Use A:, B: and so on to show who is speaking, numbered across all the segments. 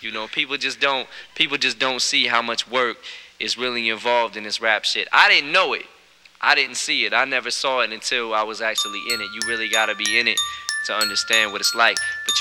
A: You know, people just don't see how much work is really involved in this rap shit. I didn't know it. I didn't see it. I never saw it until I was actually in it. You really gotta be in it to understand what it's like. But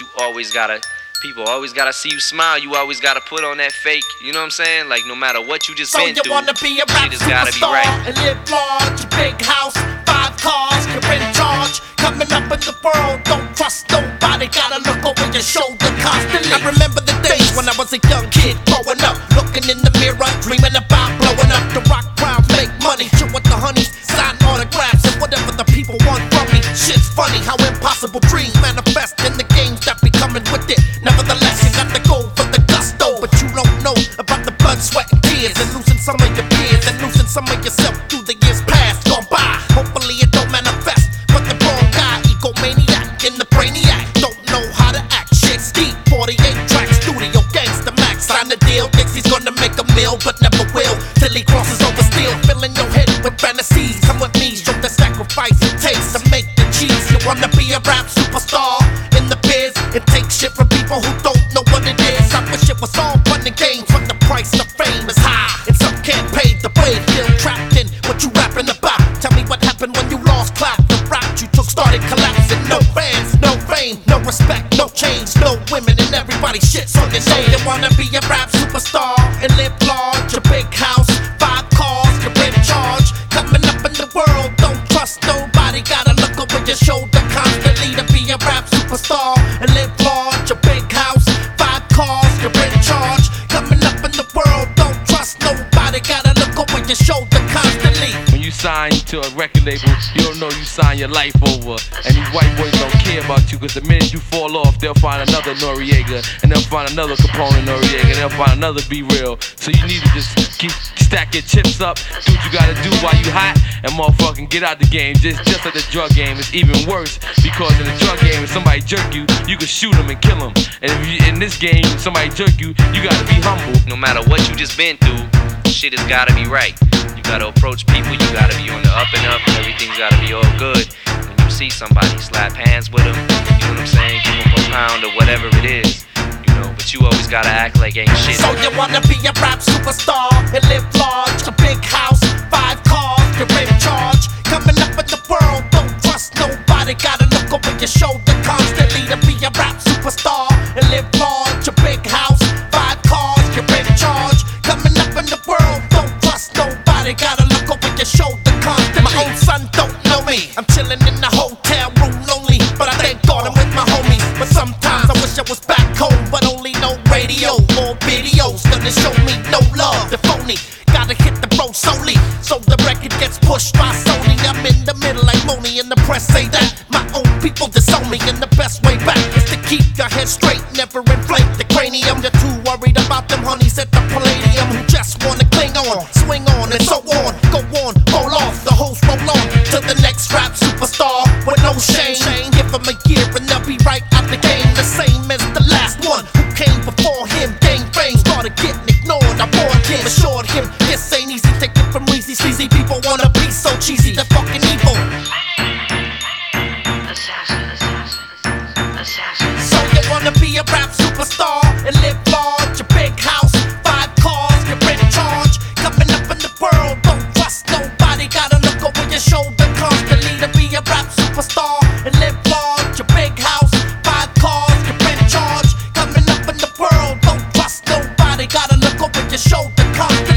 A: people always gotta see you smile. You always gotta put on that fake, you know what I'm saying? Like, no matter what you just been through,
B: So you wanna be a rap
A: shit has gotta be right.
B: superstar and live large, a big house, 5 cars, you're in charge. Coming up in the world, don't trust nobody. Gotta look over your shoulder constantly. I remember the days when I was a young kid growing up, looking in the mirror, dreaming about blowing up. The rock crowd, make money, chill with the honeys, sign autographs and whatever the people want from me. Shit's funny how impossible dreams manifest in the games that be coming with it. Nevertheless, you got to go for the gusto, but you don't know about the blood, sweat, and tears, and losing some of your peers, and losing some of yourself through the years past gone by. Hopefully it don't manifest, but the wrong guy, egomaniac in the brainiac, don't know how to act. Shit's deep, 48 tracks, studio gangsta max. Sign the deal, thinks he's gonna make a meal, but never will, till he crosses over steel. Filling your head with fantasies, come with me, show the sacrifice it takes to make the cheese. You wanna be a rap superstar in the biz, and take shit from people who don't know what it is. I wish it was all fun and games, but the price of fame is high, and some can't pay the way. Feel trapped in what you rapping about. Tell me what happened when you lost clout. The route you took started collapsing. No fans, no fame, no respect, no change, no women, and everybody shits on your name. You wanna be a rap superstar and live large, a big house, 5 cars, you're in charge. Coming up in the world, don't trust nobody. Gotta look over your shoulder constantly to be a rap superstar and live large, a big house, 5 cars, you're in charge. Coming up in the world, don't trust nobody. Gotta look over your shoulder constantly.
C: When you sign to a record label, you don't know you sign your life over. And these white boys don't care about you, cause the minute you fall off, they'll find another Noriega, and they'll find another Capone Noriega, and they'll find another Be Real. So you need to just stack your chips up, do what you gotta do while you hot, and motherfucking get out the game. Just like the drug game, it's even worse, because in the drug game, if somebody jerk you, you can shoot them and kill them. And if you, in this game, if somebody jerk you, you gotta be humble.
A: No matter what you just been through, shit has gotta be right. You gotta approach people, you gotta be on the up and up, and everything's gotta be all good. When you see somebody, slap hands with them, you know what I'm saying? Give them a pound or whatever it is, you know, but you always gotta act like ain't shit.
B: So you wanna be a rap superstar and live large, a big house, 5 cars, you're in charge. Coming up in the world, don't trust nobody. Gotta look over your shoulder constantly to be a rap superstar and live large, a big house, 5 cars, you're in charge. Coming up in the world, don't trust nobody. Gotta look over your shoulder constantly. My own son don't know me. I'm chilling in the hotel room lonely, but I thank God I'm with my homies. But sometimes I wish I was back home, but only no radio or videos gonna show me no love. The phony gotta hit the road solely, so the record gets pushed by Sony. I'm in the middle like Moni, and the press say that my own people disown me, and the best way back is to keep your head straight, never inflate the cranium. You're too worried about them honeys at the Palladium who just wanna cling on, swing on, and so on. Go on, roll off, the host roll on to the next rap superstar with no shame. Give them a year and they'll be right out the game, the same as the last one who came before him. Gained fame, started getting ignored. I warned him, assured him this ain't easy. Take it from Reezy. Sleazy people wanna be so cheesy, they're fucking evil. So you wanna be a rap superstar and live large, a big house, 5 cars, you're in charge. Coming up in the world, don't trust nobody. Gotta look over your shoulder constantly to be a rap superstar and live large, a big house, 5 cars, you're in charge. Coming up in the world, don't trust nobody. Gotta look over your shoulder constantly.